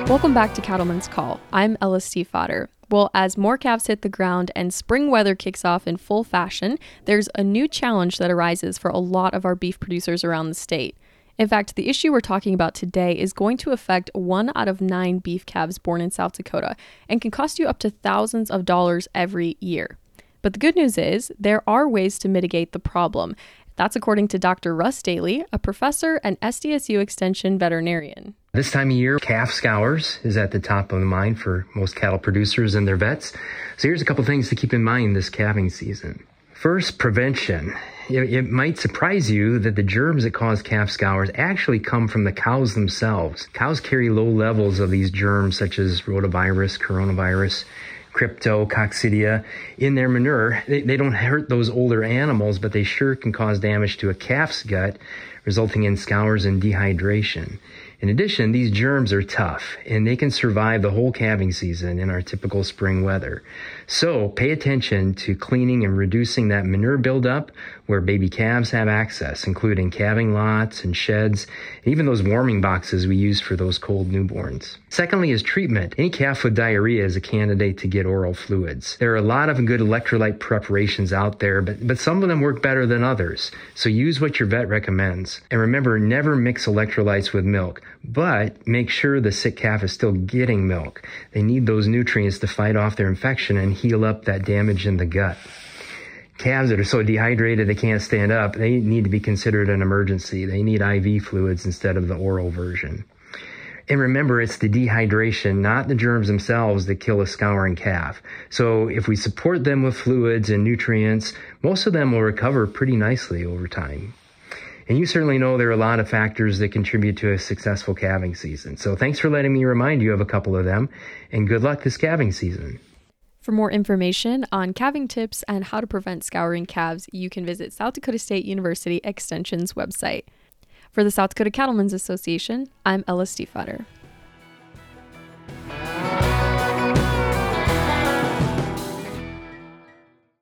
Welcome back to Cattleman's Call. I'm Ella Stiefvater. Well, as more calves hit the ground and spring weather kicks off in full fashion, there's a new challenge that arises for a lot of our beef producers around the state. In fact, the issue we're talking about today is going to affect 1 out of 9 beef calves born in South Dakota and can cost you up to thousands of dollars every year. But the good news is there are ways to mitigate the problem. That's according to Dr. Russ Daly, a professor and SDSU Extension veterinarian. This time of year, calf scours is at the top of the mind for most cattle producers and their vets. So here's a couple things to keep in mind this calving season. First, prevention. It might surprise you that the germs that cause calf scours actually come from the cows themselves. Cows carry low levels of these germs such as rotavirus, coronavirus, cryptococcidia in their manure. They don't hurt those older animals, but they sure can cause damage to a calf's gut, resulting in scours and dehydration. In addition, these germs are tough, and they can survive the whole calving season in our typical spring weather. So pay attention to cleaning and reducing that manure buildup where baby calves have access, including calving lots and sheds, and even those warming boxes we use for those cold newborns. Secondly is treatment. Any calf with diarrhea is a candidate to get oral fluids. There are a lot of good electrolyte preparations out there, but some of them work better than others. So use what your vet recommends. And remember, never mix electrolytes with milk, but make sure the sick calf is still getting milk. They need those nutrients to fight off their infection and heal up that damage in the gut. Calves that are so dehydrated they can't stand up, they need to be considered an emergency. They need IV fluids instead of the oral version. And remember, it's the dehydration, not the germs themselves, that kill a scouring calf. So if we support them with fluids and nutrients, most of them will recover pretty nicely over time. And you certainly know there are a lot of factors that contribute to a successful calving season. So thanks for letting me remind you of a couple of them, and good luck this calving season. For more information on calving tips and how to prevent scouring calves, you can visit South Dakota State University Extension's website. For the South Dakota Cattlemen's Association, I'm Ella Stiefvater.